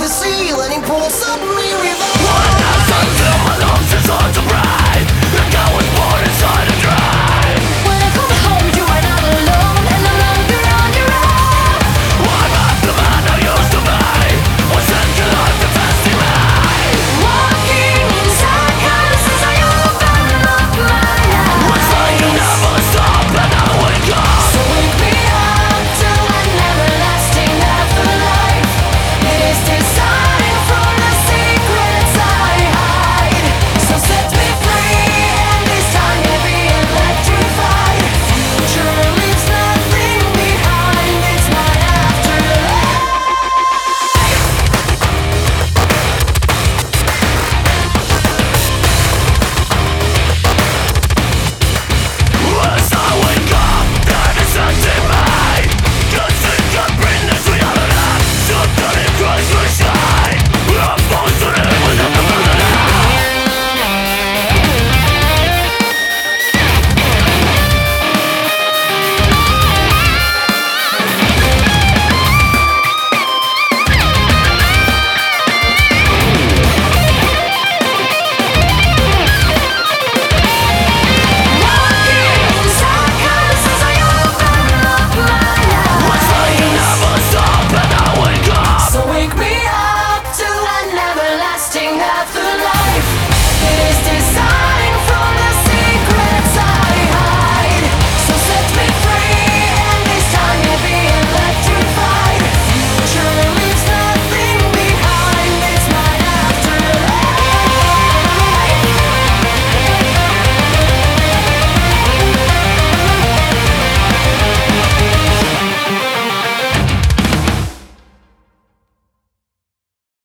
the sea, then he pulled suddenly revive. When I feel my lungs is on to bright, like I was born inside a drive. When I come home, you are not alone and no longer on your own. I'm not the man I used to be, was sent to life to fancy me. Walking in circles as I open up my eyes. It's like you never stop and I wake up. So wake me up to an everlasting afterlife. It is designed from the secrets I hide. So set me free and this time heavy and electrified. Future leaves nothing behind, it's my afterlife. As I wake up, that is empty me. Just think of bring this reality. Something in Christ